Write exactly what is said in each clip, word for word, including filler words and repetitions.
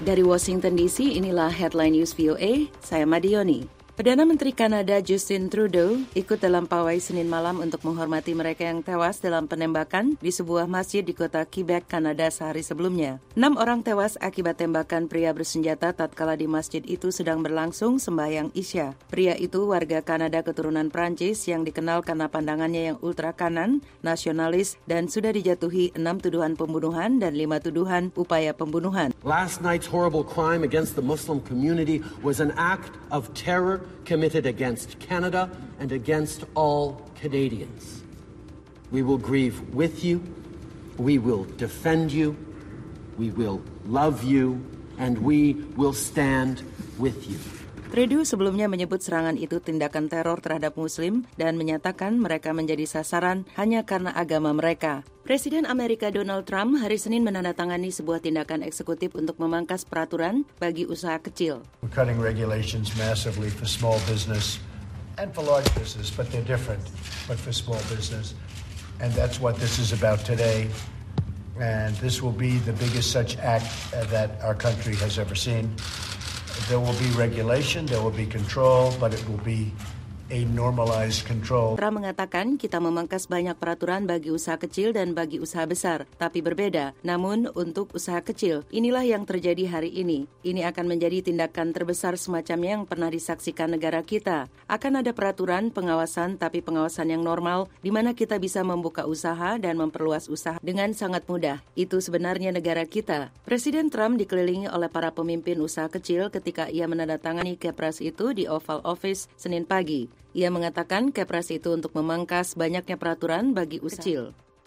Dari Washington D C, inilah Headline News V O A, saya Madioni. Perdana Menteri Kanada Justin Trudeau ikut dalam pawai Senin malam untuk menghormati mereka yang tewas dalam penembakan di sebuah masjid di kota Quebec, Kanada sehari sebelumnya. Enam orang tewas akibat tembakan pria bersenjata tatkala di masjid itu sedang berlangsung sembahyang Isya. Pria itu warga Kanada keturunan Prancis yang dikenal karena pandangannya yang ultra kanan, nasionalis, dan sudah dijatuhi enam tuduhan pembunuhan dan lima tuduhan upaya pembunuhan. Last night's horrible crime against the Muslim community was an act of terror committed against Canada and against all Canadians. We will grieve with you, we will defend you, we will love you, and we will stand with you. Trudeau sebelumnya menyebut serangan itu tindakan teror terhadap Muslim dan menyatakan mereka menjadi sasaran hanya karena agama mereka. Presiden Amerika Donald Trump hari Senin menandatangani sebuah tindakan eksekutif untuk memangkas peraturan bagi usaha kecil. We're cutting regulations massively for small business and for large business, but they're different, but for small business. And that's what this is about today. And this will be the biggest such act that our country has ever seen. There will be regulation, there will be control, but it will be a normalized control. Trump mengatakan kita memangkas banyak peraturan bagi usaha kecil dan bagi usaha besar, tapi berbeda. Namun untuk usaha kecil, inilah yang terjadi hari ini. Ini akan menjadi tindakan terbesar semacamnya yang pernah disaksikan negara kita. Akan ada peraturan, pengawasan, tapi pengawasan yang normal, di mana kita bisa membuka usaha dan memperluas usaha dengan sangat mudah. Itu sebenarnya negara kita. Presiden Trump dikelilingi oleh para pemimpin usaha kecil ketika ia menandatangani Kepres itu di Oval Office Senin pagi. Ia mengatakan Kepres itu untuk memangkas banyaknya peraturan bagi usaha kecil.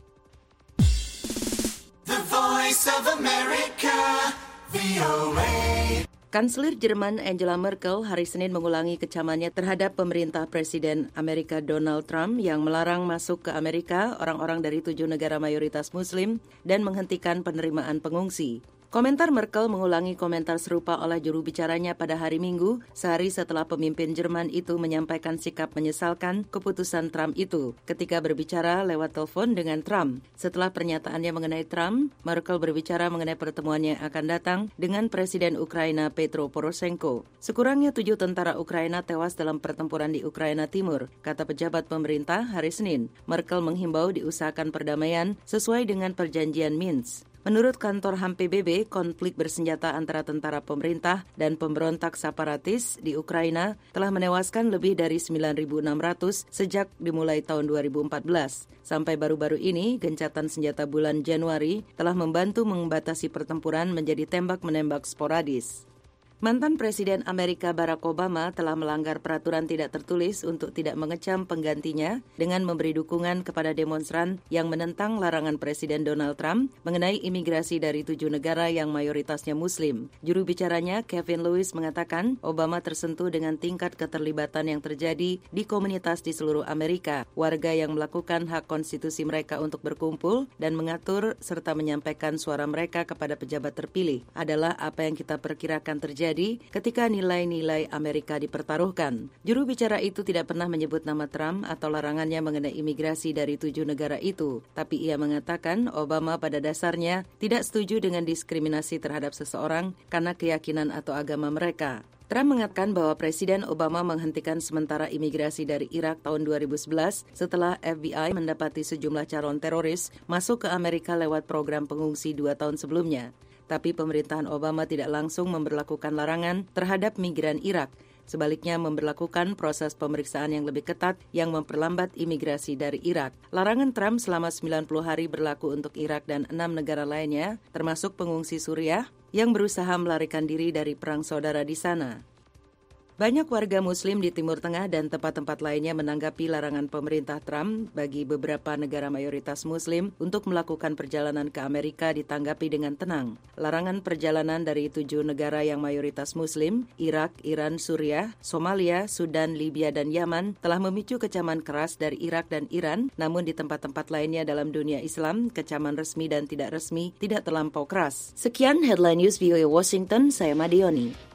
The Voice of America, V O A. Kanselir Jerman Angela Merkel hari Senin mengulangi kecamannya terhadap pemerintah Presiden Amerika Donald Trump yang melarang masuk ke Amerika orang-orang dari tujuh negara mayoritas Muslim dan menghentikan penerimaan pengungsi. Komentar Merkel mengulangi komentar serupa oleh juru bicaranya pada hari Minggu, sehari setelah pemimpin Jerman itu menyampaikan sikap menyesalkan keputusan Trump itu ketika berbicara lewat telepon dengan Trump. Setelah pernyataannya mengenai Trump, Merkel berbicara mengenai pertemuannya yang akan datang dengan Presiden Ukraina Petro Poroshenko. Sekurangnya tujuh tentara Ukraina tewas dalam pertempuran di Ukraina Timur, kata pejabat pemerintah hari Senin. Merkel menghimbau diusahakan perdamaian sesuai dengan perjanjian Minsk. Menurut kantor H A M P B B, konflik bersenjata antara tentara pemerintah dan pemberontak separatis di Ukraina telah menewaskan lebih dari sembilan ribu enam ratus sejak dimulai tahun dua ribu empat belas. Sampai baru-baru ini, gencatan senjata bulan Januari telah membantu membatasi pertempuran menjadi tembak-menembak sporadis. Mantan Presiden Amerika Barack Obama telah melanggar peraturan tidak tertulis untuk tidak mengecam penggantinya dengan memberi dukungan kepada demonstran yang menentang larangan Presiden Donald Trump mengenai imigrasi dari tujuh negara yang mayoritasnya Muslim. Juru bicaranya Kevin Lewis mengatakan Obama tersentuh dengan tingkat keterlibatan yang terjadi di komunitas di seluruh Amerika, warga yang melakukan hak konstitusi mereka untuk berkumpul dan mengatur serta menyampaikan suara mereka kepada pejabat terpilih adalah apa yang kita perkirakan terjadi ketika nilai-nilai Amerika dipertaruhkan. Juru bicara itu tidak pernah menyebut nama Trump atau larangannya mengenai imigrasi dari tujuh negara itu, tapi ia mengatakan Obama pada dasarnya tidak setuju dengan diskriminasi terhadap seseorang karena keyakinan atau agama mereka. Trump mengatakan bahwa Presiden Obama menghentikan sementara imigrasi dari Irak tahun dua ribu sebelas setelah F B I mendapati sejumlah calon teroris masuk ke Amerika lewat program pengungsi dua tahun sebelumnya. Tapi pemerintahan Obama tidak langsung memberlakukan larangan terhadap migran Irak. Sebaliknya memberlakukan proses pemeriksaan yang lebih ketat yang memperlambat imigrasi dari Irak. Larangan Trump selama sembilan puluh hari berlaku untuk Irak dan enam negara lainnya, termasuk pengungsi Suriah yang berusaha melarikan diri dari perang saudara di sana. Banyak warga Muslim di Timur Tengah dan tempat-tempat lainnya menanggapi larangan pemerintah Trump bagi beberapa negara mayoritas Muslim untuk melakukan perjalanan ke Amerika ditanggapi dengan tenang. Larangan perjalanan dari tujuh negara yang mayoritas Muslim, Irak, Iran, Suriah, Somalia, Sudan, Libya, dan Yaman, telah memicu kecaman keras dari Irak dan Iran, namun di tempat-tempat lainnya dalam dunia Islam, kecaman resmi dan tidak resmi tidak terlampau keras. Sekian Headline News V O A Washington, saya Madioni.